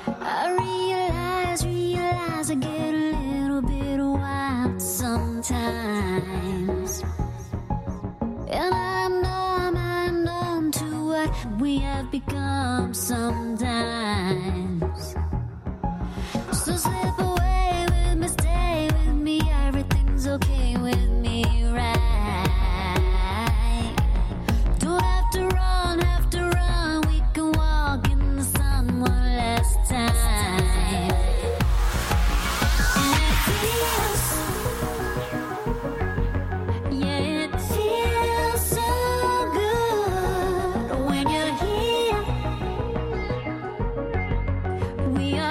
I realize I get a little bit wild sometimes. And I'm numb to what we have become sometimes. So slip away with me, stay with me, everything's okay with me, right? Don't have to run, we can walk in the sun one last time. And it feels, yeah, it feels so good when you're here. We are